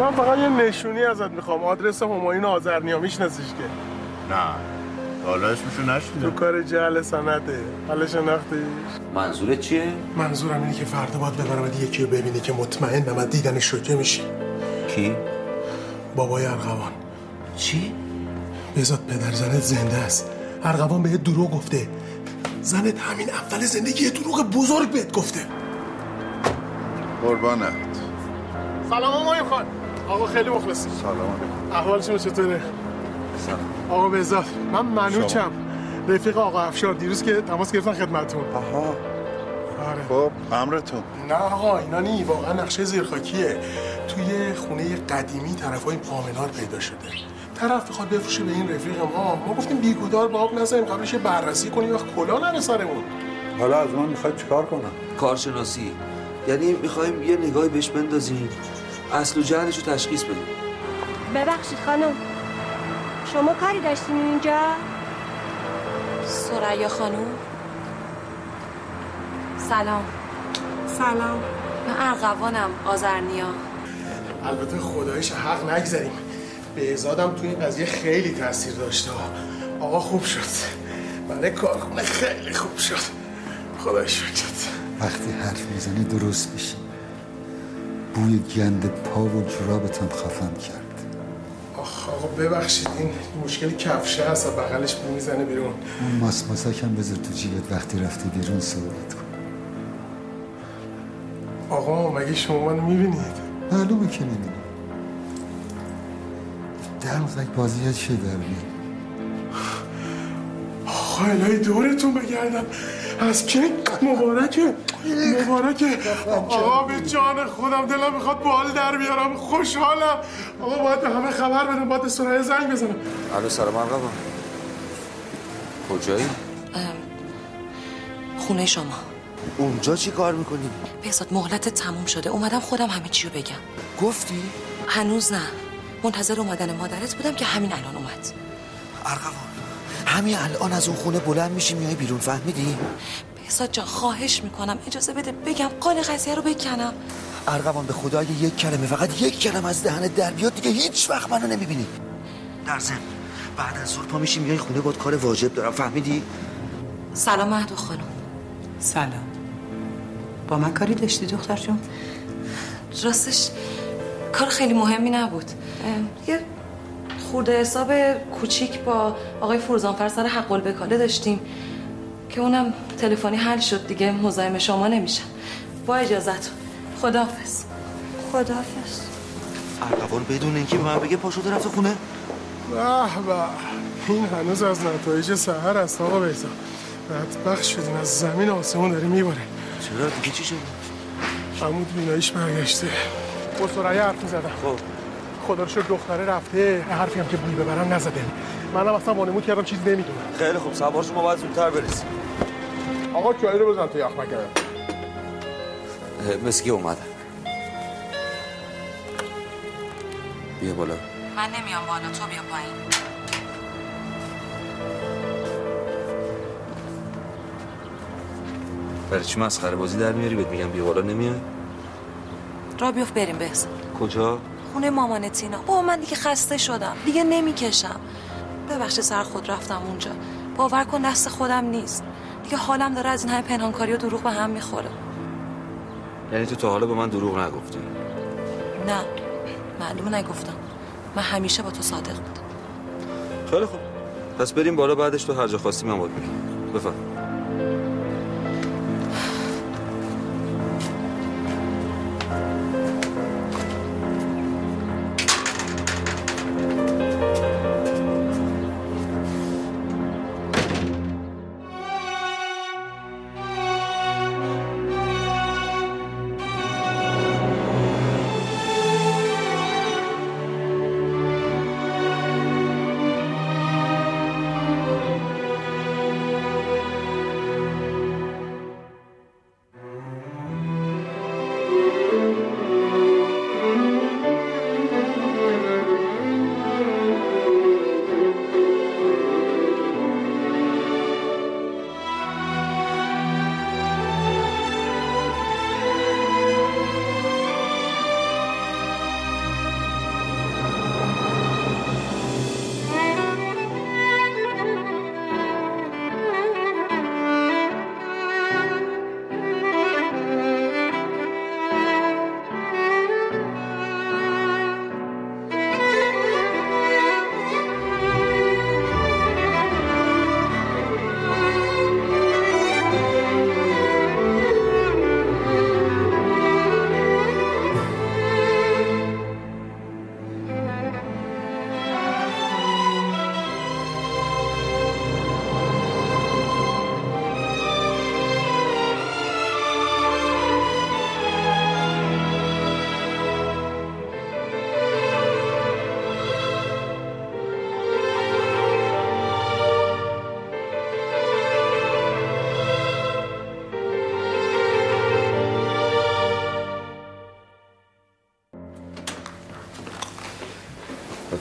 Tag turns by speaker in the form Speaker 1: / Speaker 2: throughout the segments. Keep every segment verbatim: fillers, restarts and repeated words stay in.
Speaker 1: من فقط یه نشونی ازت میخوام، آدرس همایون آذرنیا میشناسیش که؟
Speaker 2: نه حالا اسمشو نشنیدم.
Speaker 1: تو کار جعل سنته، حالا شناختیش؟
Speaker 3: منظورت چیه؟
Speaker 1: منظورم اینه که فردا باید ببرمت یکی رو ببینی که مطمئنم از دیدنش شوکه میشی.
Speaker 3: کی؟
Speaker 1: بابای ارغوان.
Speaker 3: چی؟
Speaker 1: بذات پدر زنت زنده است. ارغوان بهت دروغ گفته. زنت همین اول زندگی دروغ بزرگ بهت گفته.
Speaker 2: قربانت.
Speaker 1: سلام همایون خان. آقا خیلی مخلصی.
Speaker 2: سلام علیکم.
Speaker 1: احوالشون چطوره؟
Speaker 2: سلام.
Speaker 1: آقا بذات من منوچم، رفیق آقا افشار. دیروز که تماس گرفتن خدمتتون.
Speaker 2: آها.
Speaker 1: آره.
Speaker 2: خب امرتون.
Speaker 1: نه آقا اینا نی، واقعا نقشه زیرخاکیه. توی خونه قدیمی طرفای پامنار پیدا شده. طرف میخواد بفروشه به این رفیق ما. ما گفتیم بیگودار به آب نزنیم، قبلش بررسی کنیم وقت کلا نره سرمون.
Speaker 2: حالا از من میخواد چیکار کنم؟
Speaker 3: کارشناسی. یعنی میخوایم یه نگاهی بهش بندازیم، اصل و جهلش رو تشخیص بدیم.
Speaker 4: ببخشید خانم، شما کاری داشتین اینجا؟
Speaker 5: ثریا خانم سلام.
Speaker 4: سلام.
Speaker 5: من ارغوانم آذرنیا.
Speaker 1: البته خدایش حق نگذاریم، بهزادم تو این قضیه خیلی تاثیر داشته. آقا خوب شد، برای کارخونه خیلی خوب شد، خدایش شکر.
Speaker 6: وقتی حرف میزنی درست میشی. بوی گند پا و جورابتم خفم کرد.
Speaker 1: آخ آقا ببخشید، این مشکلی کفشه هست، بغلش بو میزنه بیرون.
Speaker 6: اون ماسماسکم بذار تو جیبت، وقتی رفتی بیرون صحبت کن.
Speaker 1: آقا مگه شما منو میبینید؟
Speaker 6: معلومه که میبینی. دلقک بازی چه در میاد؟
Speaker 1: آقا الهی دورتون بگردم. از کی؟ مبارکه مبارکه. آقا به جان خودم دلم میخواد بال در بیارم، خوشحالم. آقا باید به همه خبر بدم، باید ثریا زنگ بزنم.
Speaker 3: الو سلام ارغوان. کجایی؟
Speaker 5: خونه شما.
Speaker 3: اونجا چی کار میکنی؟
Speaker 5: بهزاد مهلت تموم شده، اومدم خودم همه چی رو بگم.
Speaker 3: گفتی؟
Speaker 5: هنوز نه، منتظر اومدن مادرت بودم که همین الان اومد.
Speaker 3: ارغوان همین الان از اون خونه بلند میشی میای بیرون، فهمیدی؟
Speaker 5: بهزاد جان خواهش میکنم اجازه بده بگم، قال قضیه رو بکنم.
Speaker 3: ارغوان به خدا اگه یک کلمه، فقط یک کلمه از دهنت در بیاد دیگه هیچ وقت منو نمیبینی. در ضمن بعد از ظهر پا میشی میای خونه، باید کار واجب دارم، فهمیدی؟
Speaker 5: سلام مهدو خانم.
Speaker 7: سلام. با من کاری داشتی دختر جون؟
Speaker 5: راستش کار خیلی مهمی نبود، یه خورده حساب کوچیک با آقای فروزانفر سر حق الوکاله داشتیم که اونم تلفنی حل شد دیگه، مزاحم شما نمیشم. با اجازهتون خداحافظ.
Speaker 4: خداحافظ.
Speaker 3: ارغوان بدون اینکه به من بگه پا شده رفته خونه.
Speaker 1: به به، این هنوز از نتایج سحر است آقا بهزاد. بدبخت شدیم، از زمین آسمون داره میباره.
Speaker 3: چرا دیگه چی شد؟
Speaker 1: عمود بیناییش برگشته. با ثریا حرف میزدم.
Speaker 3: خب
Speaker 1: خدا رو شکر دختره رفته، حرفی هم که بوی ببرم نزده. منم اصلا وانمود کردم چیزی نمیدونم.
Speaker 3: خیلی خوب، سوار شما باید زودتر برسیم.
Speaker 1: آقا چایی رو بزن تو یخمکه.
Speaker 3: مسکی اومده. بیا بالا.
Speaker 5: من نمیام بالا، تو بیا پایین.
Speaker 3: برای چی مسخره بازی در میاری؟ بهت میگم بیا بالا نمیای؟
Speaker 5: را بیفت بریم بهزاد.
Speaker 3: کجا؟
Speaker 5: خونه مامان تینا. بابا من دیگه خسته شدم، دیگه نمیکشم. ببخشید سر خود رفتم اونجا، باور کن دست خودم نیست دیگه، حالم داره از این همه پنهانکاری و دروغ به هم میخوره.
Speaker 3: یعنی تو تا حالا به من دروغ نگفتی؟
Speaker 5: نه معلومه نگفتم، من همیشه با تو صادق بودم.
Speaker 3: خیلی خوب، پس بریم بالا، بعدش تو هر جا خواستی من باید میگم. بفهم.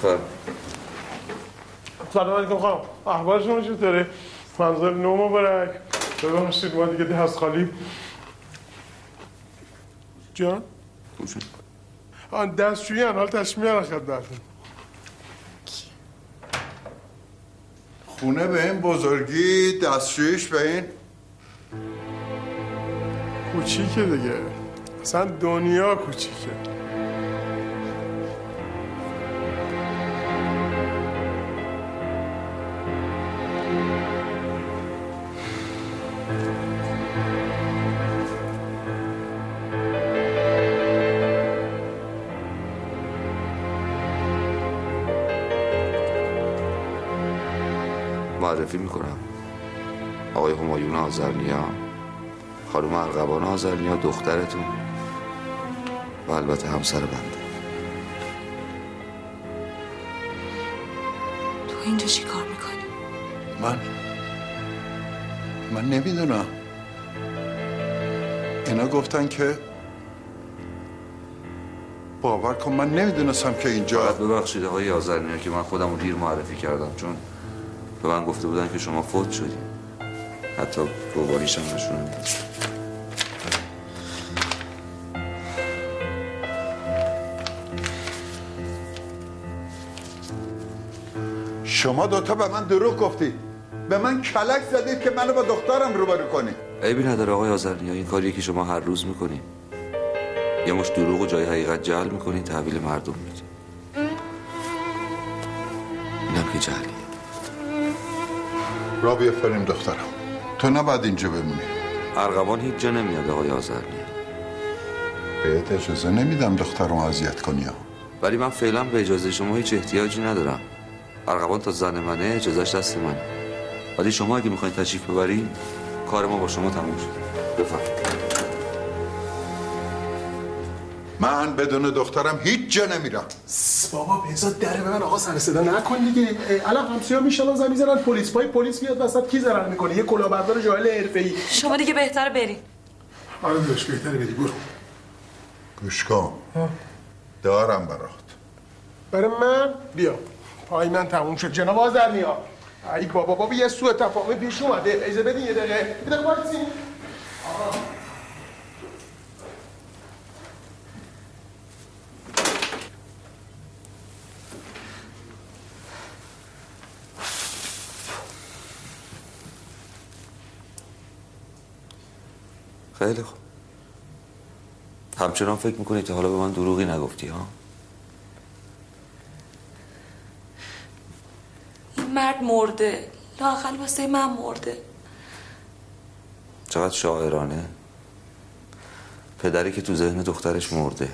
Speaker 8: بفرم.
Speaker 1: سلام علیکم خانم، احوال شما چطوره؟ منظر نو مبارک. ببخشید ما دیگه دست خالی. جان؟
Speaker 8: کجا؟
Speaker 1: آن دستشویی حال تشمیه میارن خدمتتون.
Speaker 2: خونه به این بزرگی، دستشویش به این
Speaker 1: کوچیکه دیگه، اصلا دنیا کوچیکه.
Speaker 8: معرفی میکنم. آقای همایون آذرنیا، خانم ارغوان آذرنیا، دخترتون و البته همسر بنده.
Speaker 5: تو اینجا چی کار میکنی؟
Speaker 2: من من نمیدونم. اینا گفتن که باور کن من نمیدونستم که اینجا.
Speaker 8: ببخشید آقای آذرنیا که من خودم رو دیر معرفی کردم، چون به من گفته بودن که شما فوت شدی. حتی گواهیش هم نشون نمیدن.
Speaker 2: شما دوتا به من دروغ گفتید، به من کلک زدید که منو با دخترم روبرو کنید.
Speaker 8: عیبی نداره آقای آذرنیا، این کاریه که شما هر روز میکنین. یه مش دروغ و جای حقیقت جعل میکنین، تحویل مردم میدین. اینم که جعلیه.
Speaker 2: را بیافریم دخترم، تو نباید اینجا بمونی.
Speaker 8: ارغوان هیچ جا نمیاد آقای آذرنیا.
Speaker 2: بهت اجازه نمیدم دخترم اذیت کنی ها.
Speaker 8: ولی من فعلا به اجازه شما هیچ احتیاجی ندارم. ارغوان تا زن منه، اجازهش دست منه. ولی شما اگه میخواین تشریف ببرین، کار ما با شما تموم شد. بفرمایید.
Speaker 2: من بدون دخترم هیچ جا نمیرم.
Speaker 1: بابا بذار در به من آقا سر صدا نکن دیگه. الان همسایه‌ها میشالن زمین زدن، پلیس پای پلیس میاد وسط، کی ضرر میکنه؟ یه کلاهبردار جاهل حرفه‌ای.
Speaker 5: شما دیگه بهتره برین.
Speaker 1: آره داش بهتره بری، برو.
Speaker 2: گوش کن. دارم برات.
Speaker 1: برای من بیا. پای من تموم شد جناب آذرنیا. ای بابا بابا یه سوء تفاهم پیش اومده. اجازه بدین یه دقیقه. یه دقیقه وایسین. آقا
Speaker 8: خیلی خوب. همچنان فکر میکنی تا حالا به من دروغی نگفتی ها؟
Speaker 5: این مرد مرده، لااقل واسه من مرده.
Speaker 8: چقدر شاعرانه. پدری که تو ذهن دخترش مرده.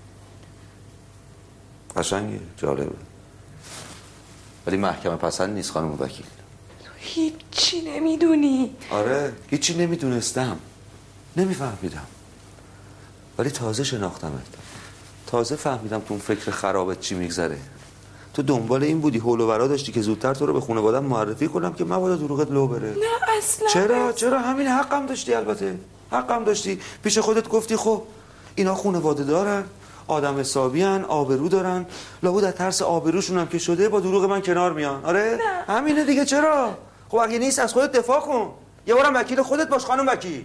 Speaker 8: قشنگه، جالبه. ولی محکمه پسند نیست خانم وکیل.
Speaker 5: تو هیچی نمیدونی.
Speaker 8: آره، هیچی نمیدونستم، نمیفهمیدم. ولی تازه شناختمت، تازه فهمیدم تو اون فکر خرابت چی میگذره. تو دنبال این بودی، حول و ورا داشتی که زودتر تو رو به خانواده‌ام معرفی کنم که مبادا دروغت لو بره.
Speaker 5: نه اصلا.
Speaker 8: چرا؟ چرا؟ همین حقم داشتی. البته حقم داشتی. پیش خودت گفتی خب اینا خانواده دارن، آدم حسابی ان، آبرو دارن، لابد از ترس آبروشون هم که شده با دروغ من کنار میان. آره
Speaker 5: نه.
Speaker 8: همینه دیگه. چرا؟ خب اگه نیست از خودت دفاع کن. یه بارم وکیل خودت باش خانم وکیل.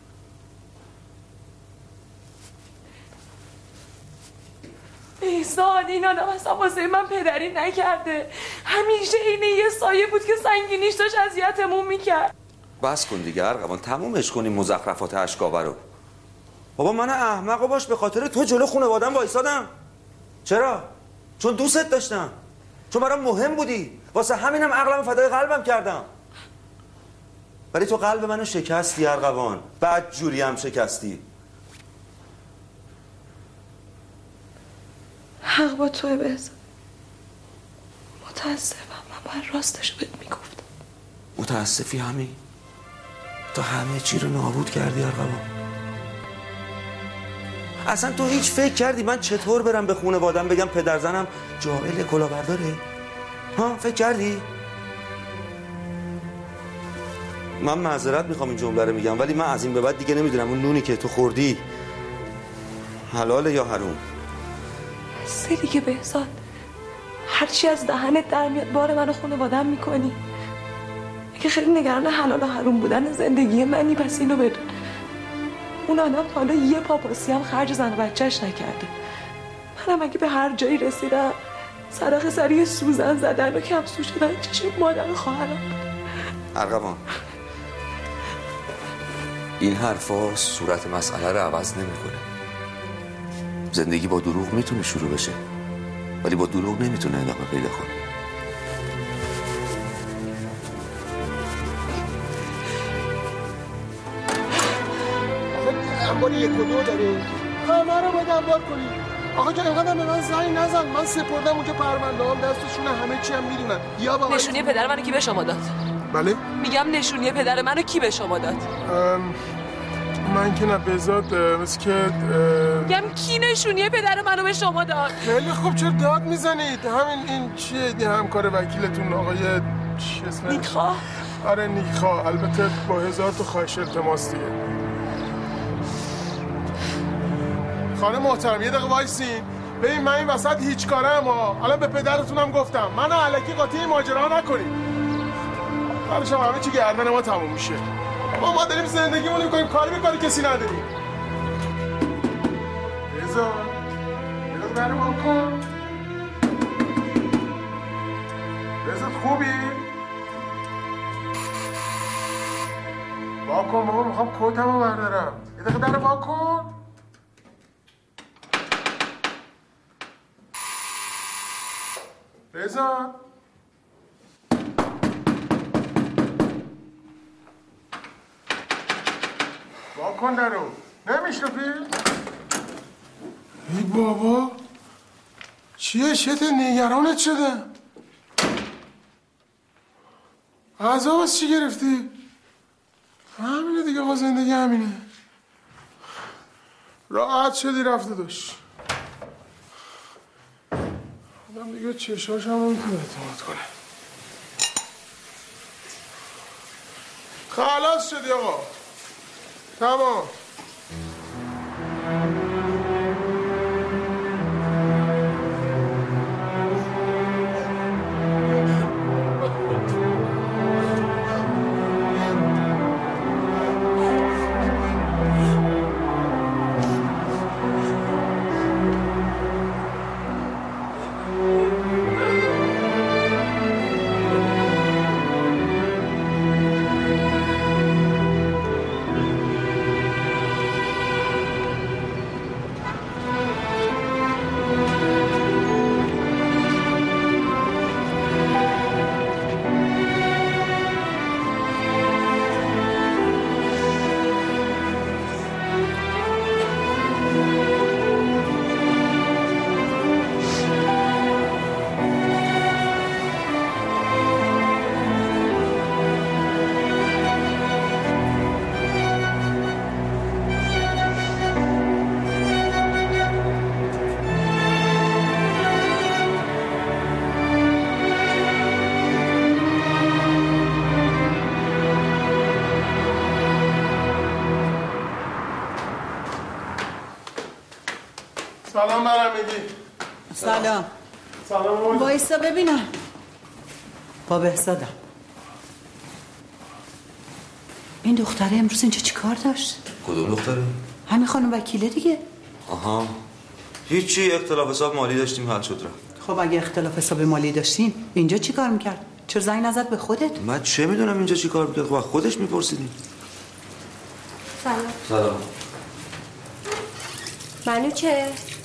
Speaker 5: بهزاد، این آدم اصلا واسه من پدری نکرده. همیشه اینه یه سایه بود که سنگینیش داشت اذیتمون میکرد.
Speaker 8: بس کن دیگه ارغوان، تمومش کنیم مزخرفات اشکاوه رو. بابا من احمقو باش به خاطر تو جلو خانواده‌ام وایسادم. چرا؟ چون دوستت داشتم، چون برام مهم بودی، واسه همینم عقلم فدای قلبم کردم. ولی تو قلب منو شکستی ارغوان، بعد جوری هم شکستی.
Speaker 5: حق با توه بهزاد. متاسفم، من باید راستشو بهت میگفتم.
Speaker 8: متاسفی همین؟ تو همه چی رو نابود کردی ارغوان. اصلا تو هیچ فکر کردی من چطور برم به خانواده‌ام بگم پدرزنم جاهل کلاهبرداره؟ ها فکر کردی؟ من معذرت میخوام این جمله رو میگم، ولی من از این به بعد دیگه نمیدونم اون نونی که تو خوردی حلاله یا حروم.
Speaker 5: سه دیگه بهزاد، هرچی از دهنت در میاد بار منو خانواده‌ام میکنی. اگه خیلی نگران حلال و حروم بودن زندگی منی پس اینو بدون، اون آدم تا حالا یه پاپاسی هم خرج زن و بچهش نکرده. منم اگه به هر جایی رسیدم صدقه سری سوزن زدن و کمسو شدن چشم مادر و خواهرم.
Speaker 8: ارغوان، این حرفا صورت مسئله رو عوض نمیکنه. زندگی با دروغ میتونه شروع بشه ولی با دروغ نمیتونه ادامه پیدا کنه.
Speaker 1: انبار یک و دو داره، همه رو باید انبار کنی. آقا جان اینقدر به من زنگ نزن، من سپردم اونجا پرونده هم دستشونه، همه چی هم میدونن. یا با
Speaker 5: نشونی پدر منو کی به شما داد؟
Speaker 1: بله؟
Speaker 5: میگم نشونی پدر منو کی به شما داد؟
Speaker 1: من که نه بزاد مثل که
Speaker 5: میگم کی نشونی پدر منو به شما داد؟
Speaker 1: خیلی خوب، چرا داد میزنید؟ همین این چیه این همکار وکیلتون آقای چی اسمش؟
Speaker 5: نیکخواه؟
Speaker 1: آره نیکخواه، البته با هزار تا خواهش التماس دیگه. خانم محترم یه دقیقه وایسین. ببین من این وسط هیچ کارم ها. الان به پدرتونم گفتم منو الکی قاطی ماجرا نکنید. بعدش هم همه چی گردن ما تموم میشه. ما ما داریم زندگیمون میکنیم، کاری به کاری کسی نداریم. رضا رضا در ما کن. رضا خوبی؟ واکن بابا، میخوام کتمو بردارم. یه دقیقه در واکن. رضا واکن درو، نمیشنفی؟ ای بابا چیه؟ شت نگرانت شدم. عذاب از چی گرفتی؟ همینه دیگه، آقا زندگی همینه. راحت شدی رفته داشت آدم دیگه چشاش هم نمیتونه اعتماد کنه. خلاص شدی آقا، تمام. سلام برمیدی.
Speaker 7: سلام.
Speaker 1: سلام.
Speaker 7: وایسا ببینم. با بهزادم. این دختره امروز اینجا چی کار داشت؟
Speaker 8: کدوم دختره؟
Speaker 7: همین خانم وکیله دیگه.
Speaker 8: آها، هیچی، اختلاف حساب مالی داشتیم حل شد رفت.
Speaker 7: خب اگه اختلاف حساب مالی داشتین اینجا چی کار میکرد؟ چرا زنگ نزد به خودت؟
Speaker 8: من چه میدونم اینجا چی کار میکرد؟ خب خودش میپرسیدیم.
Speaker 4: سلام.
Speaker 8: سلام.
Speaker 4: منو چه؟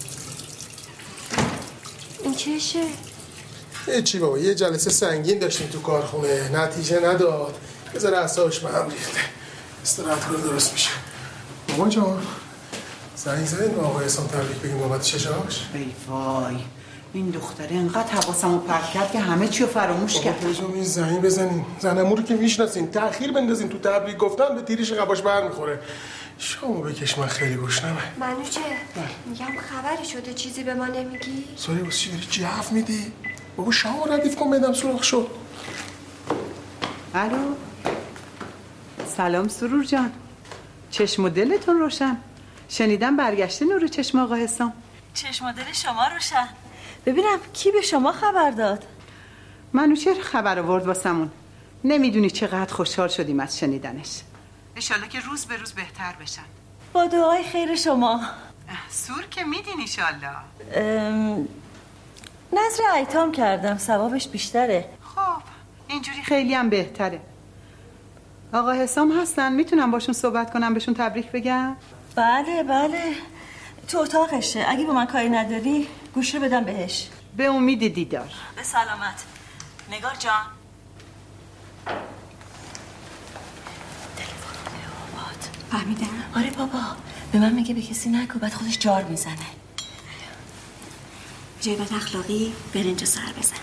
Speaker 4: این چشه؟
Speaker 1: چی بابا، یه جلسه سنگین داشتیم تو کارخونه، نتیجه نداد. یه ذره اعصابش به هم ریخته. استراحت کنه درست میشه. بابا جان زنگ زدید به آقای احسان تبریک بگیم بابت چشاش؟
Speaker 7: ای وای، این دختره انقدر حواسمو پرت کرد که همه چی رو فراموش کرد.
Speaker 1: بابا جان این زنگ بزنین، زنمو رو که میشناسین، تأخیر بندازین تو تبریک گفتن به تیریش قباش برمیخوره. شما بکش، من خیلی گشنمه.
Speaker 4: منو چه؟ میگم خبری شده چیزی به ما نمیگی؟
Speaker 1: سوری واسه چی داری جف میدی؟ بابا شما ردیف کن بدم سرخ شد.
Speaker 7: الو. سلام سرور جان. چشم و دلتون روشن. شنیدم برگشته نور چشم آقا حسام.
Speaker 9: چشم و دل شما روشن. ببینم کی به شما خبر داد؟
Speaker 7: منوچهر خبر آورد واسمون. نمیدونی چقدر خوشحال شدیم از شنیدنش. انشالله که روز به روز بهتر بشن.
Speaker 9: با دعای خیر شما.
Speaker 7: سور که میدین انشالله.
Speaker 9: نظر ایتام کردم، ثوابش بیشتره.
Speaker 7: خب اینجوری خیلی هم بهتره. آقا حسام هستن، میتونم باشون صحبت کنم، بهشون تبریک بگم؟
Speaker 9: بله بله، تو اتاقشه. اگه با من کاری نداری گوشه بدم بهش.
Speaker 7: به امید دیدار.
Speaker 9: به سلامت. نگار جان. تلفن آباد.
Speaker 4: فهمیدم.
Speaker 9: آره بابا، به من میگه به کسی نگو، بعد خودش جار میزنه.
Speaker 4: جای بد اخلاقی برنج سر بزن.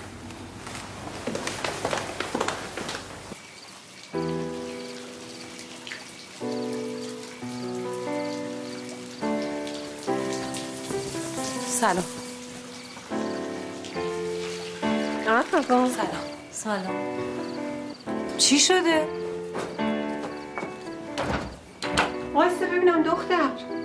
Speaker 5: سلام.
Speaker 9: آقا
Speaker 5: سلام. سلام. چی شده؟
Speaker 10: واسه ببینم دختر.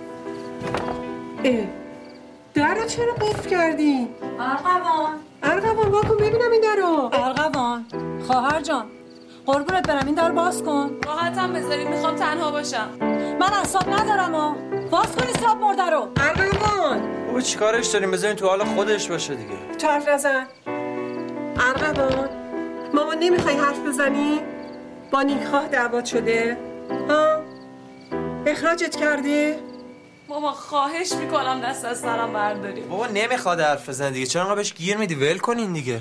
Speaker 10: اه درو چرا قفل کردی؟
Speaker 11: ارغوان
Speaker 10: ارغوان واکن ببینم این درو.
Speaker 11: ارغوان خواهر جان قربونت برم این در باز کن.
Speaker 5: راحتم بذارید، میخوام تنها باشم.
Speaker 11: من اعصاب ندارم ها. باز کن استراب مرده رو.
Speaker 10: ارغوان
Speaker 12: او چیکارش داریم؟ بذارین تو حال خودش باشه دیگه.
Speaker 10: تو حرف نزن. ارغوان ماما نمیخوای حرف بزنی؟ با نیکخواه دعوات شده؟ ها؟ اخراجت کرده؟
Speaker 5: ماما خواهش میکنم دست از سرم برداری.
Speaker 12: بابا نمیخواد حرف بزنه دیگه، چرا انقدر بهش گیر میدی؟ ول کنین دیگه.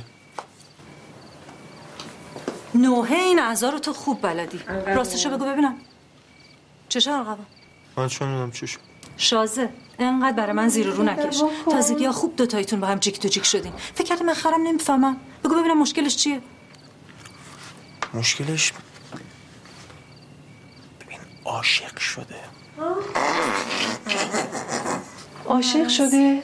Speaker 11: نوحه این اعضا رو تو خوب بلدی. راستشو بگو ببینم. چشه ارغوان؟
Speaker 12: من چون میدونم چی شد.
Speaker 11: شازه انقدر برای من زیر رو نکش. تازگی ها خوب دوتاییتون با هم جیک تو جیک شدین. فکر کردی من خرم نمیفهمم. بگو ببینم مشکلش چیه؟
Speaker 12: مشکلش ببین عاشق شده.
Speaker 10: عاشق شده؟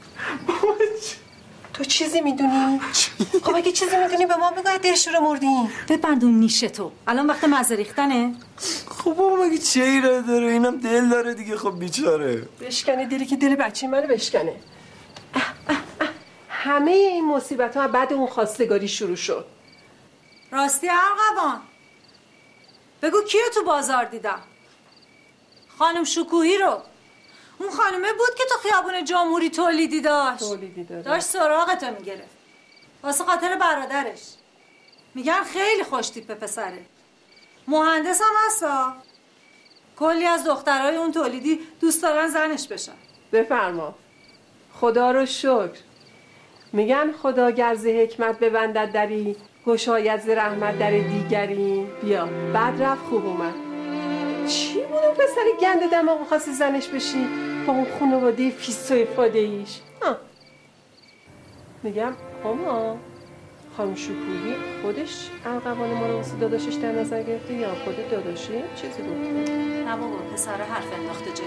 Speaker 10: تو چیزی میدونی؟ خب اگه چیزی میدونی به ما بگو، دلش رو مردیم.
Speaker 11: ببندون نیشه تو. الان وقت مزه ریختنه؟
Speaker 12: خب بابا مگه چه ایرادی داره؟ اینم دل داره دیگه. خب بیچاره.
Speaker 10: بشکنه دلی که دل بچه منو بشکنه. اه اه اه. همه این مصیبت ها بعد اون خواستگاری شروع شد.
Speaker 11: راستی ارغوان بگو کیو تو بازار دیدم؟ خانم شکوهی رو. اون خانمه بود که تو خیابون جمهوری تولیدی داشت.
Speaker 10: تولیدی داره.
Speaker 11: داشت سراغتو میگرفت واسه خاطر برادرش. میگن خیلی خوش تیپ پسره. مهندس هم هستا. کلی از دخترای اون تولیدی دوست دارن زنش بشن.
Speaker 10: بفرما. خدا رو شکر. میگن خدا گر ز حکمت ببندد دری، گشاید ز رحمت در دیگری. بیا بعد رفت خوب اومد. چی بود اون پسر گنده دماغ خواستی زنش بشی با اون خانواده فیس و افاده ایش؟ میگم ماما خانم شکوهی خودش ارغوان ما رو واسه داداشش در نظر گرفته یا خود داداشی چیزی گفته؟
Speaker 11: نه بابا پسر حرف انداخته جلو.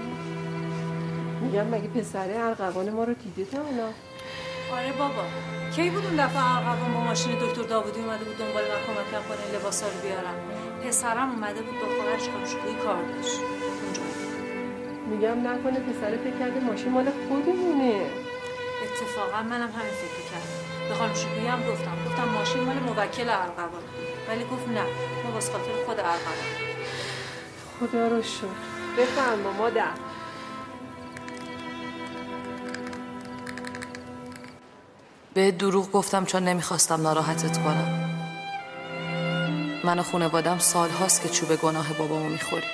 Speaker 10: میگم مگه پسر ارغوان ما رو دیده تا اونا؟
Speaker 11: آره بابا. کی بود اون دفعه ارغوان با ماشین دکتر داوودی اومده بود دنبال من کمکم کنه لباسا رو بیارم. پسرم اومده بود با خواهرش خانم شکوهی کار داشت اونجا.
Speaker 10: میگم نکنه پسر فکر کرده ماشین مال خودمونه.
Speaker 11: اتفاقا منم همین فکر کردم. به خانم شکوهی هم گفتم گفتم ماشین مال موکل ارغوان، ولی گفت نه ما واسه خاطر خود ارغوان.
Speaker 10: خدا رو شکر. بفرما مادر.
Speaker 5: به دروغ گفتم چون نمیخواستم ناراحتت کنم. من و خانواده‌ام سال هاست که چوب گناه بابامو میخوری.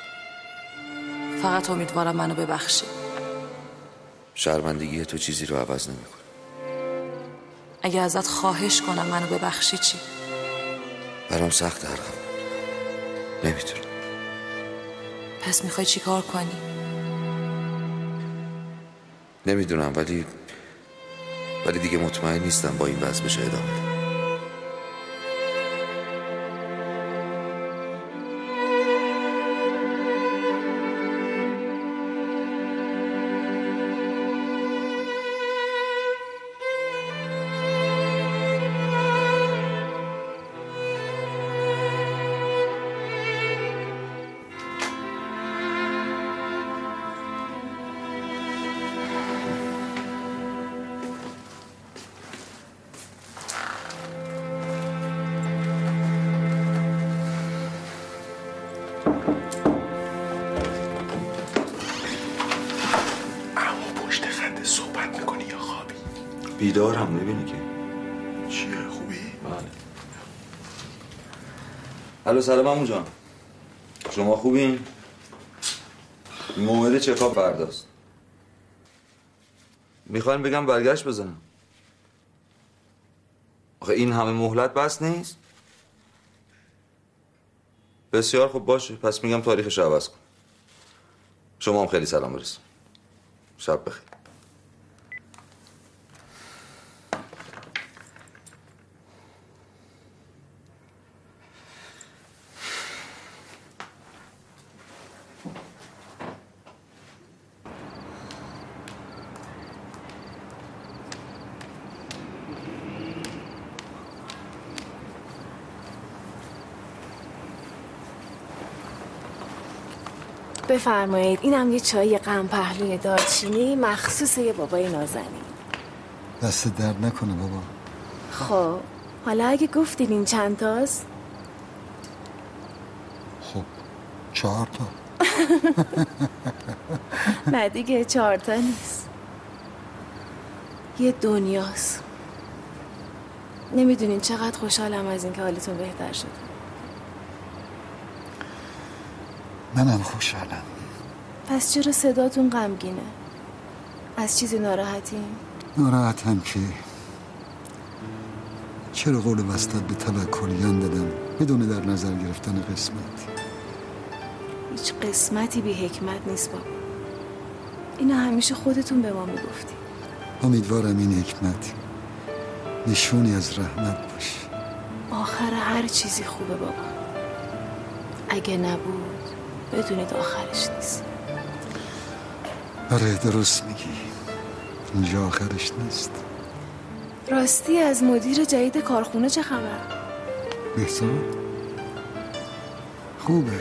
Speaker 5: فقط امیدوارم منو ببخشی.
Speaker 8: شرمندگی تو چیزی رو عوض نمیکنه.
Speaker 5: اگه ازت خواهش کنم منو ببخشی چی؟
Speaker 8: برام سخت ارغوان. نمیتونم.
Speaker 5: پس میخوای چی کار کنی؟
Speaker 8: نمیدونم ولی ولی دیگه مطمئن نیستم با این وضع بشه ادامه بدم. بیدارم میبینی که
Speaker 2: چیه خوبی؟
Speaker 8: بله. الو سلام عمو جان، شما خوبین؟ موعد چکاپ فرداست. میخواین بگم برگشت بزنم. آخه این همه مهلت بس نیست؟ بسیار خوب باشه، پس میگم تاریخش عوض کن. شما هم خیلی سلام برسون. شب بخیر.
Speaker 13: بفرمایید. اینم یه چای غم پهلوی دارچینی مخصوص یه بابای نازنین.
Speaker 6: دست درد نکنه بابا.
Speaker 13: خب حالا اگه گفتین این چند تاست؟
Speaker 6: خب چهار تا.
Speaker 13: نه دیگه چهار تا نیست، یه دنیاست. نمیدونین چقدر خوشحالم از اینکه حالتون بهتر شده.
Speaker 6: منم خوشحالم.
Speaker 13: پس چرا صداتون غمگینه؟ از چیزی ناراحتین؟
Speaker 6: ناراحتم که چرا قول وسطت به توکلیان دادم بدون در نظر گرفتن قسمت.
Speaker 13: هیچ قسمتی بی حکمت نیست بابا. اینو همیشه خودتون به ما میگفتی.
Speaker 6: امیدوارم این حکمت نشونی از رحمت باشه.
Speaker 13: آخر هر چیزی خوبه بابا. اگه نبود بدونید آخرش نیست.
Speaker 6: آره درست میگی، اینجا آخرش نیست.
Speaker 13: راستی از مدیر جدید کارخونه چه خبر؟
Speaker 6: بهزاد خوبه،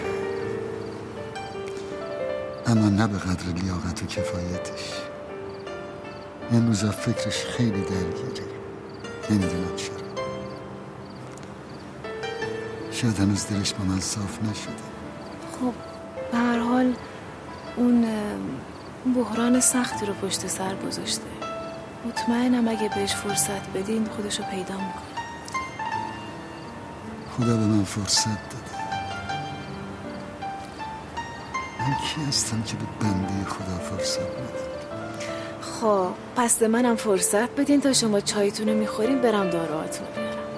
Speaker 6: اما نه به قدر لیاقت و کفایتش. این روزا فکرش خیلی درگیره، نمیدونم چرا. شاید هنوز دلش با من صاف نشده.
Speaker 13: خب به هر حال اون بحران سختی رو پشت سر گذاشته. مطمئنم اگه بهش فرصت بدین خودشو پیدا میکنه.
Speaker 6: خدا به من فرصت داده. من کی هستم که به بنده خدا فرصت ندم؟
Speaker 13: خب پس به منم فرصت بدین تا شما چایتون رو میخورین برم داروهاتون رو بیارم.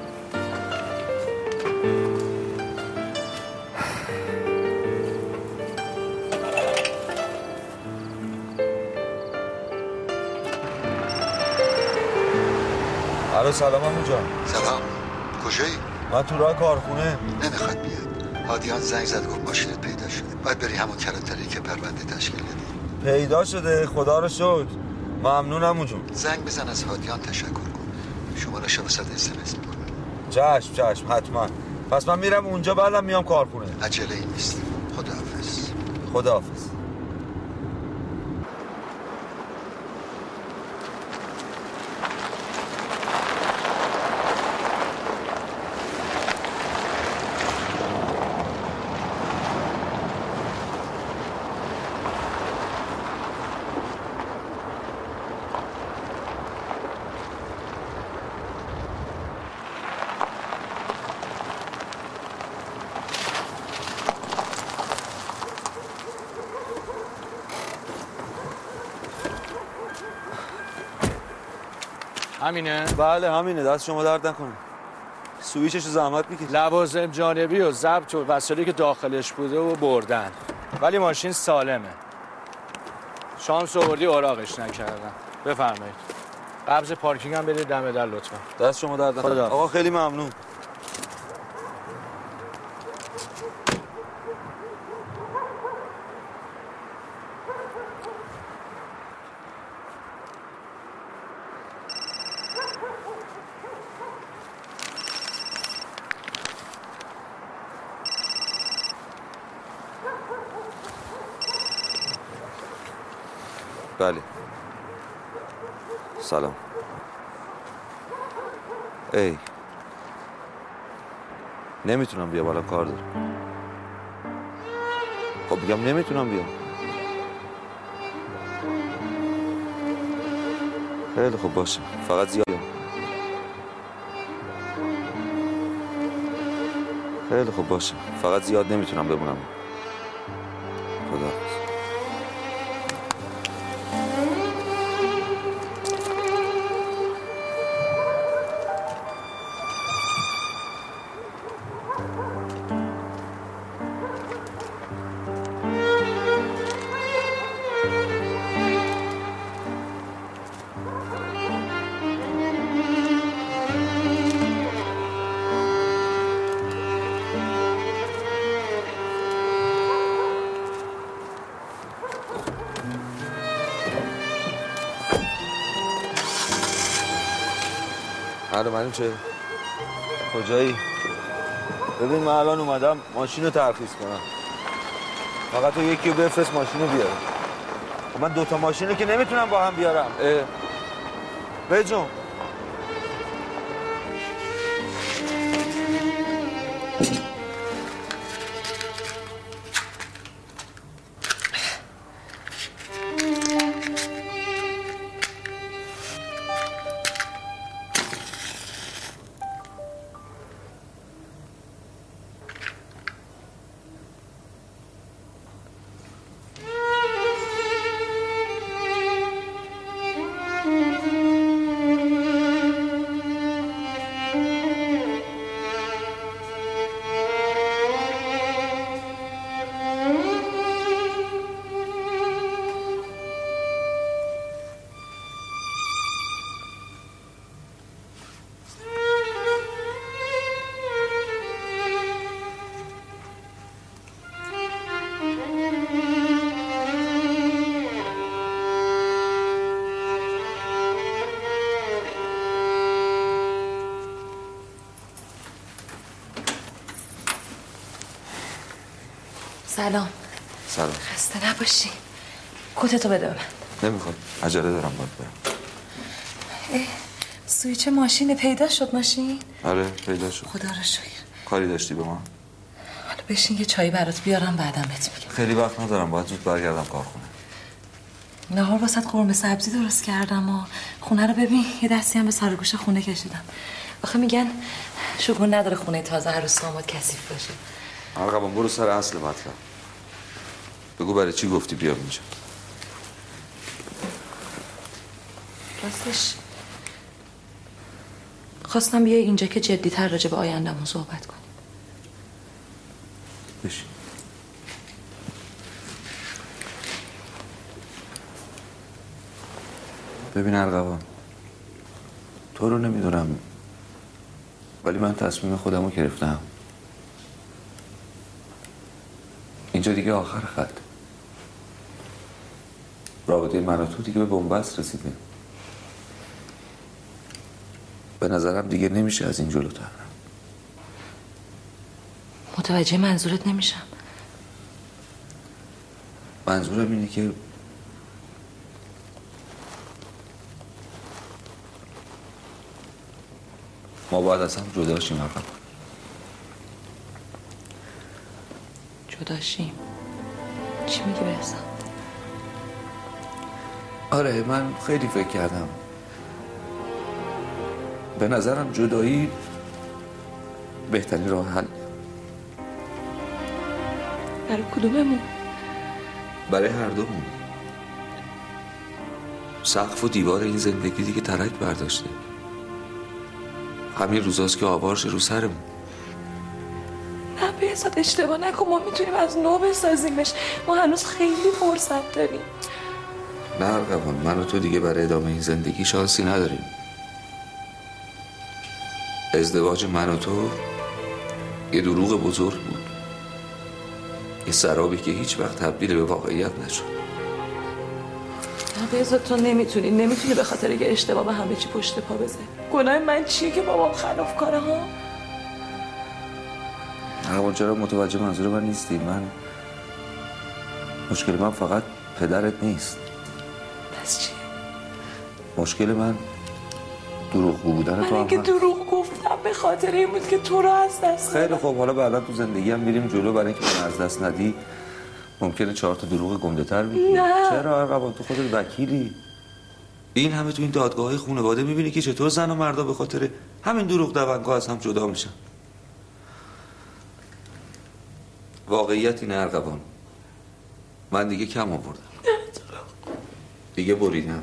Speaker 8: الو سلام عمو جان.
Speaker 6: سلام، کجایی؟
Speaker 8: من تو راه کارخونه.
Speaker 6: نمیخواد بیاد. هادیان زنگ زد گفت ماشینت پیدا شده، باید بری همون کلانتری که پرونده تشکیل دادی.
Speaker 8: پیدا شده، خدا رو شکر. ممنونم عمو جون.
Speaker 6: زنگ بزن از هادیان تشکر کن، شماره‌شو واسه اس ام اس میکنم.
Speaker 8: چشم چشم حتما. پس من میرم اونجا، بعدم میام کارخونه.
Speaker 6: عجله ای نیست. خداحافظ.
Speaker 8: خداحافظ.
Speaker 14: همینه؟
Speaker 8: بله همینه، دست شما درد نکنه. سویچش زحمت میکشید.
Speaker 14: لوازم جانبی و ضبط و وسایلی که داخلش بوده و بردن، ولی ماشین سالمه. شانس آوردی اوراقش نکردن. بفرمایید. قبض پارکینگ هم بدید دم در لطفا.
Speaker 8: دست شما درد نکنه. آقا خیلی ممنون. بله سلام. ای نمیتونم بیام، بالا کار دارم. خب بگم نمیتونم بیام. خیلی خوب باشه، فقط زیاد خیلی خوب باشه، فقط زیاد نمیتونم بمونم. خدا الو منو چه؟ کجایی؟ ببین من الان اومدم ماشین رو ترخیص کنم. فقط تو یکی رو بفرست ماشین رو بیارم. من دوتا ماشین رو که نمیتونم با هم بیارم. بجون
Speaker 5: سلام.
Speaker 8: سلام.
Speaker 5: خسته نباشی. کتتو بده به من.
Speaker 8: نمیخواد، عجله دارم باید برم.
Speaker 5: سویچ ماشین پیدا شد ماشین؟
Speaker 8: آره پیدا شد.
Speaker 5: خدا رو شکر.
Speaker 8: کاری داشتی به ما؟
Speaker 5: حالا بشین یه چایی برات بیارم بعدم بهت میگم.
Speaker 8: خیلی وقت ندارم، باید زود برگردم کارخونه.
Speaker 5: نهار واسط قرمه سبزی درست کردم و خونه رو ببین، یه دستی هم به سر گوش خونه کشیدم. آخه میگن شگون نداره خونه تازه عروس داماد کثیف باشه.
Speaker 8: ارغوان برو سر اصل مطلب. بگو برای چی گفتی بیام اینجا؟
Speaker 5: راستش خواستم بیای اینجا که جدی‌تر راجع به آینده‌مون صحبت کنیم.
Speaker 8: بشین. ببین ارغوان، تو رو نمیدونم ولی من تصمیم خودم رو گرفتم. اینجا دیگه آخر خط. رابطه من و تو دیگه به بنبست رسیده. به نظرم دیگه نمیشه از این جلوتر.
Speaker 5: متوجه منظورت نمیشم.
Speaker 8: منظورم اینه که ما باید از هم جدا شیم. ارغوان
Speaker 5: جدا شیم؟ چی میگی به حساب؟
Speaker 8: آره من خیلی فکر کردم. به نظرم جدایی بهترین راه حل.
Speaker 5: برای کدوممون؟
Speaker 8: برای هر دومون. سقف و دیوار این زندگی دیگه ترک برداشته. همین روزاست که آوار شه رو سرمون.
Speaker 5: نه به حساب اشتباه نکن، ما میتونیم از نو بسازیمش. ما هنوز خیلی فرصت داریم.
Speaker 8: نه ارغوان، من و تو دیگه برای ادامه این زندگی شانسی نداریم. ازدواج من و تو یه دروغ بزرگ بود. یه سرابی که هیچ وقت تبدیل به واقعیت نشد.
Speaker 5: نه به حساب تو نمیتونی نمیتونی به خاطر یه اشتباه به همه چی پشت پا بذاری. گناه من چیه که بابام خلاف کاره ها؟
Speaker 8: ارغوان چرا متوجه منظور من نیستی؟ من مشکل من فقط پدرت نیست.
Speaker 5: پس چیه؟
Speaker 8: مشکل من دروغگو بودن تو هم
Speaker 5: من که دروغ گفتم به خاطر این بود که تو رو از دست
Speaker 8: خیلی خوب، حالا بعدا تو زندگی هم میریم جلو. برای اینکه من از دست ندی ممکنه چهار تا دروغ گنده تر بگی.
Speaker 5: نه.
Speaker 8: چرا ارغوان؟ تو خودت وکیلی. این همه تو این دادگاه‌های خانواده میبینی که چطور زن و مردا به خاطر همین دروغ دونگاه از هم جدا میشن. واقعیت اینه ارغوان، من دیگه کم آوردم، دیگه بریدم.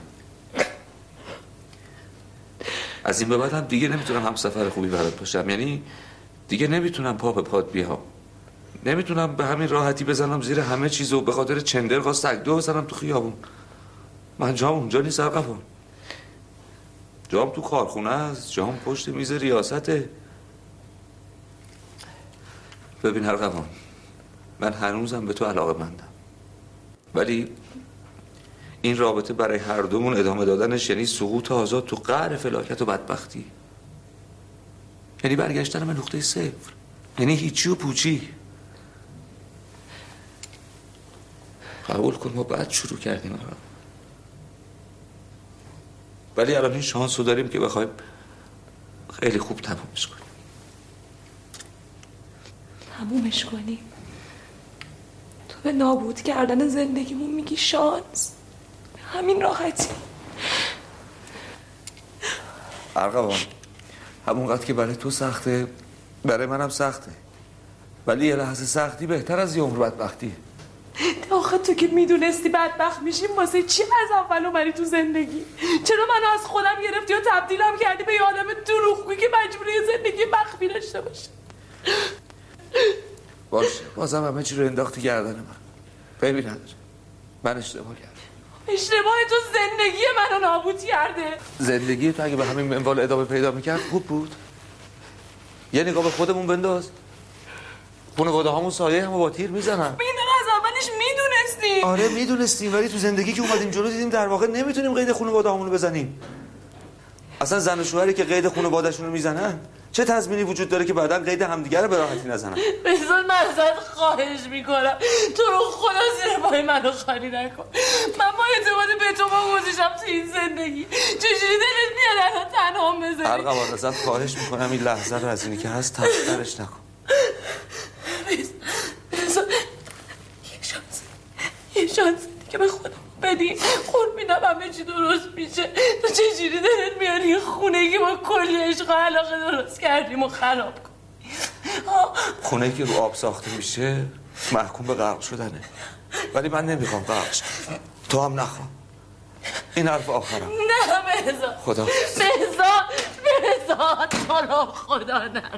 Speaker 8: از این به بعد هم دیگه نمیتونم همسفر خوبی برات باشم. یعنی دیگه نمیتونم پا به پات بیام، نمیتونم به همین راحتی بزنم زیر همه چیزو به خاطر چندر خواست تک دو بزنم تو خیابون. من جام اونجا نیست ارغوان، جام تو کارخونه است، جام پشت میز ریاسته. ببین ارغوان، من هنوزم به تو علاقه‌مندم، ولی این رابطه برای هر دومون ادامه دادنش یعنی سقوط آزاد تو قعر فلاکت و بدبختی، یعنی برگشتن به نقطه صفر، یعنی هیچی و پوچی. قبول کن ما بعد شروع کردیم، ولی الان این شانس رو داریم که بخوایم خیلی خوب تمومش کنیم.
Speaker 5: تمومش کنیم؟ تو به نابود کردن زندگیمون میگی شانس؟ همین راحتی؟
Speaker 8: ارغوان، همونقدر که برای تو سخته برای منم سخته، ولی یه لحظه سختی بهتر از یه عمر بدبختی.
Speaker 5: آخه تو که میدونستی بدبخت میشیم واسه چی از اول اومدی تو زندگی؟ چرا منو از خودم گرفتی و تبدیلم کردی به یه آدم دروغگویی که مجبوری زندگی مخفی داشته باشه؟
Speaker 8: باشه، بازم همه چی رو انداختی گردن من. ببین نداره، من اشتباه کردم.
Speaker 5: اشتباه تو زندگی منو نابود کرده.
Speaker 8: زندگی تو اگه به همین منوال ادامه پیدا میکرد خوب بود. یه نگاه به خودمون بنداز، خانواده هامون سایه همو با تیر میزنن.
Speaker 5: این از اولش میدونستیم.
Speaker 8: آره میدونستیم، ولی تو زندگی که اومدیم جلو دیدیم در واقع نمیتونیم قید خانواده هامون رو بزنیم. اصلا زن و شوهری که قید خانواده‌شون رو میزنن چه تضمینی وجود داره که بعداً قید همدیگه رو به راحتی نزنن؟
Speaker 5: بذار من ازت خواهش میکنم تو رو خدا زیر پای منو خالی نکن. من با اعتماد به تو با گذاشتم تو این زندگی، چجوری دلت میاد الان تنها بذاری؟
Speaker 8: ارغوان ازت خواهش میکنم این لحظه رو از اینی که هست تلخترش نکن.
Speaker 5: بذار یه شانس یه شانس دیگه به خودم بدی، خور میدم همه چی درست میشه. تو چجوری دلت میاد این خونه که با کلی عشق و علاقه درست کردیم و خراب کن؟
Speaker 8: خونه که رو آب ساخته میشه محکوم به غرق شدنه، ولی من نمیخوام غرق شم، تو هم نخوام. این حرف آخرم.
Speaker 5: نه بذار
Speaker 8: خدا
Speaker 5: بذار بذار تو رو خدا نکن.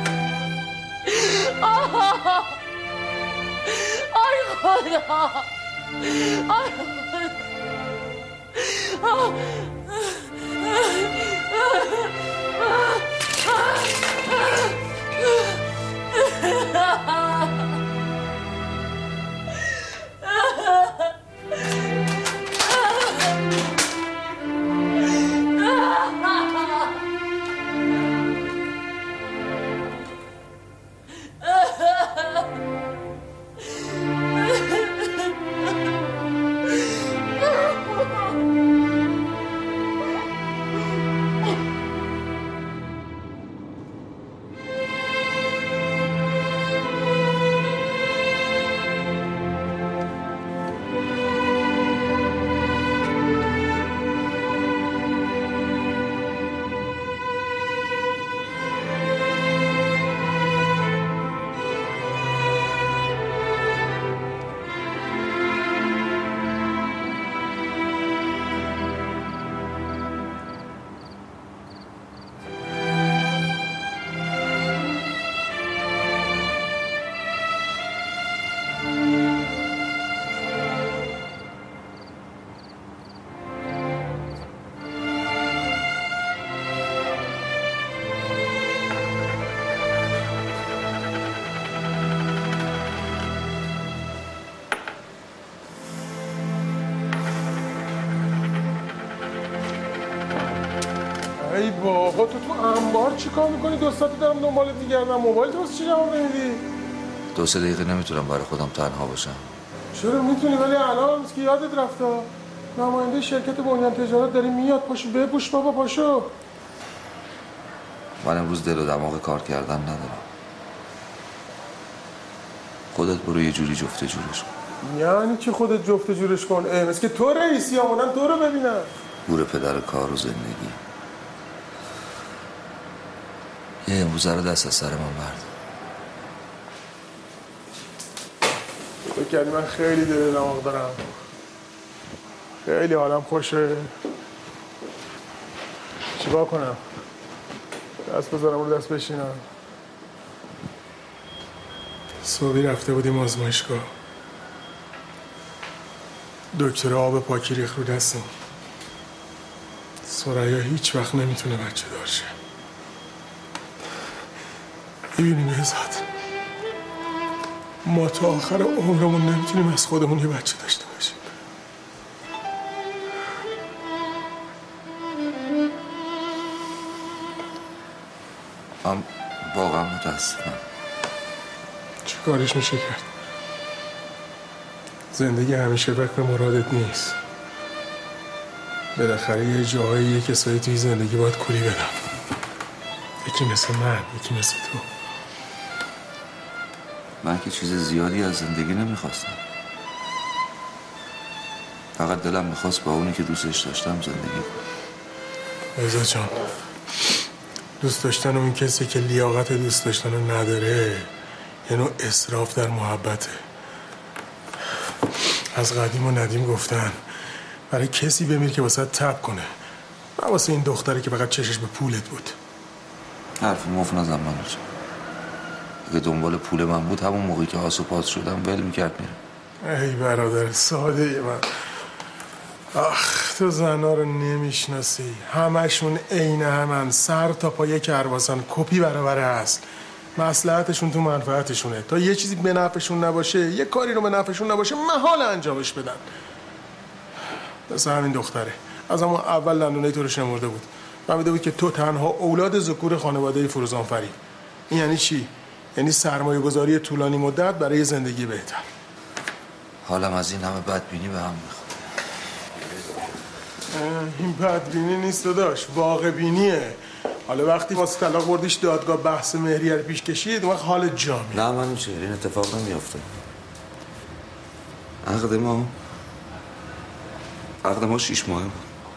Speaker 5: آی خدا آی خدا.
Speaker 1: ای بابا تو تو انبار چیکار میکنی؟ دو ساعته دارم دنبالت میگردم، موبایل تو واسه چی جواب نمیدی؟
Speaker 8: دو سه دقیقه نمیتونم برای خودم تنها باشم.
Speaker 1: چرا میتونی؟ ولی الان هست که یادت رفته نماینده شرکت بنیان تجارت داری میاد، پاشو بپوش بابا پاشو.
Speaker 8: من امروز دل و دماغ کار کردن ندارم. خودت برو یه جوری جفت جورش کن.
Speaker 1: یعنی چی خودت جفت جورش کن؟ مثل که تو رئیسی آمدن تو رو ببینم.
Speaker 3: گور پدر کار و زندگی یه امروزه رو دست از سر من برد.
Speaker 1: فکر کردی من خیلی دل دماغ دارم، خیلی حالم خوشه. چیکار کنم؟ دست بذارم رو دست بشینم؟ صبحی رفته بودیم آزمایشگاه، دکتر آب پاکی ریخت رو دستم. ثریا هیچ وقت نمیتونه بچه دار شه. میبینیم بهزاد، ما تا آخر عمرمون نمیتونیم از خودمون یه بچه داشته باشیم.
Speaker 3: من واقعا متاسفم.
Speaker 1: چه کارش میشه کرد؟ زندگی همیشه فکر مرادت نیست. بالاخره یه جاهایی یه کسایی توی زندگی باید کولی بدم. یکی مثل من، یکی مثل تو.
Speaker 3: من که چیز زیادی از زندگی نمیخواستم، فقط دلم میخواست با اونی که دوستش داشتم زندگی کنم.
Speaker 1: بهزاد جان، دوست داشتن اون کسی که لیاقت دوست داشتن رو نداره یه نوع اسراف در محبته. از قدیم و ندیم گفتن برای کسی بمیر که واسه تب کنه، نه واسه این دختری که فقط چشش به پولت بود.
Speaker 3: حرف مفت نزن منو جان. اگه دنبال پول من بود همون موقعی که آس و پاس شدم ول میکرد میره.
Speaker 1: ای برادر ساده ای من، آخ تو زنا رو نمیشناسی، همشون عین همن، سر تا پای کرباسن، کپی برابر هست. مصلحتشون تو منفعتشونه، تا یه چیزی به نفعشون نباشه، یه کاری رو به نفعشون نباشه محال انجامش بدن. مثل همین دختره از همون اول لندونه تو رو شمرده بود، فهمیده بود که تو تنها اولاد ذکور خانواده فروزانفری. این یعنی چی؟ یعنی سرمایه گذاری طولانی مدت برای زندگی بهتر.
Speaker 3: حالم از این همه بدبینی به هم میخوره.
Speaker 1: این بدبینی نیست داداش، واقع بینیه. حالا وقتی واسه طلاق بردیش دادگاه بحث مهریه رو پیش کشید، اون وقت حال جا میاد.
Speaker 3: نه من چه این اتفاق نمیافته. عقد ما عقد ما شیش ماهه بود.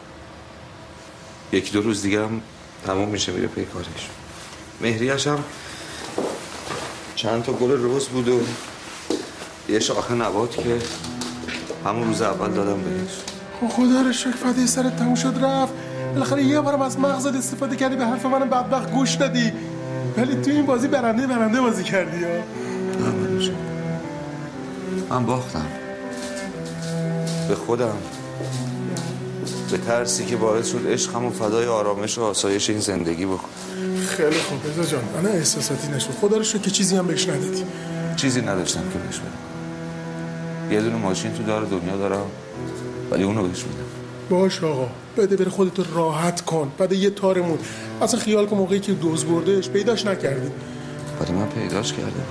Speaker 3: یکی دو روز دیگه هم تموم میشه میره پی کارش. مهریه‌اش هم چند تا گل روز بود و یه شاخه نبات که همون روز اول دادم بهش.
Speaker 1: خدا رو شکر فدای سرت تموم شد رفت. بالاخره یه بارم از مغزت استفاده کردی، به حرف من بدبخت گوش دادی. ولی تو این بازی برنده برنده بازی کردی ها.
Speaker 3: نه من میشه من باختم به خودم، به ترسی که باعث شد عشقم و فدای آرامش و آسایش این زندگی بکن.
Speaker 1: خیلی خوب بزا جان، من احساساتی نشد. خدا رو شکر که چیزی هم بهش ندادی.
Speaker 3: چیزی نداشتم که بهش بدم. یه دونه ماشین تو دار دنیا دارم ولی اونو بهش میدم.
Speaker 1: باش آقا، بده بره خودتو راحت کن. بعد یه تارمون اصلا خیال کن موقعی که دوز بردهش پیداش نکردی.
Speaker 3: ولی من پیداش کردم.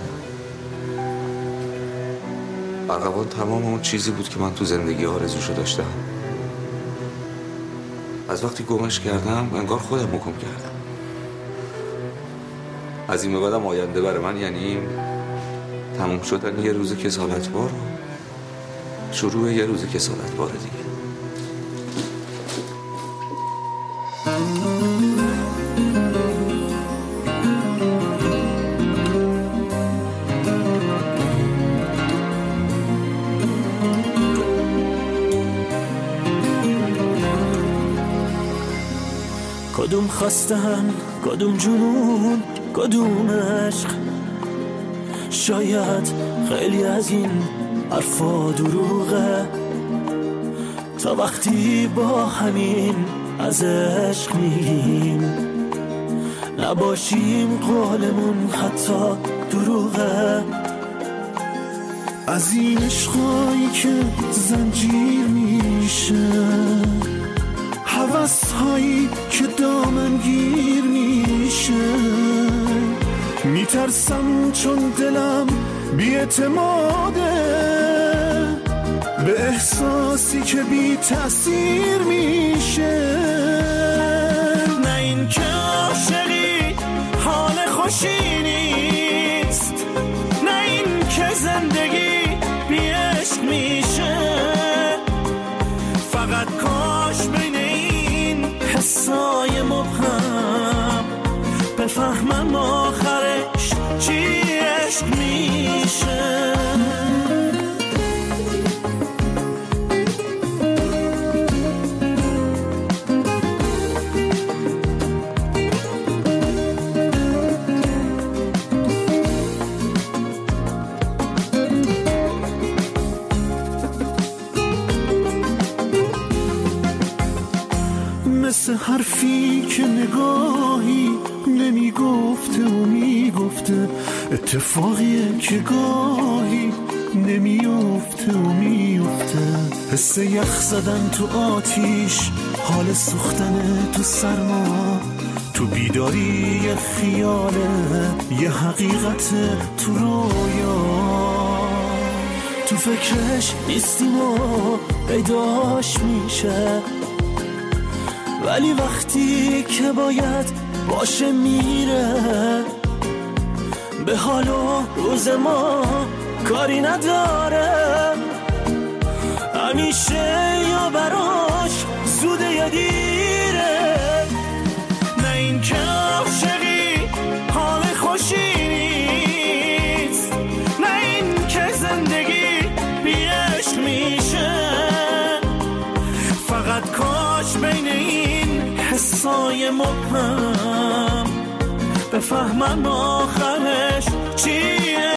Speaker 3: ارغوان تمام اون چیزی بود که من تو زندگی آرزوشو داشتم. از وقتی گمش کردم انگار خودم گم کردم. از این به بعدم آینده برای من یعنی تموم شدن یه روز کسالتبار و شروع یه روز کسالتبار دیگه.
Speaker 15: کدوم خواستن، کدوم جنون، کدوم عشق. شاید خیلی از این حرفا دروغه، تا وقتی با همین از عشق میگیم نباشیم قولمون حتی دروغه. از این عشقایی که زنجیر میشه، هوس هایی که دامنگیر میشه، میترسم چون دلم بی‌اعتماده به احساسی که بی تأثیر میشه. نه این که عاشقی حال خوشی نیست، نه این که زندگی بی عشق میشه. فقط کاش بین این میشه. مثل حرفی که نگاهی نمیگفته و میگفته، اتفاقیه که گاهی نمیفته و میفته. حس یخ زدن تو آتیش، حال سوختن تو سرما، تو بیداری یه خیاله، یه حقیقت تو رویا. تو فکرش نیستیم و پیداش میشه، ولی وقتی که باید باشه میره. به حال و روز ما کاری نداره، همیشه یا براش زوده یا دیره. نه این که عاشقی حال خوشی نیست، نه این که زندگی بی عشق میشه. فقط کاش بین این حسای مبهم بفهمم آخرش چی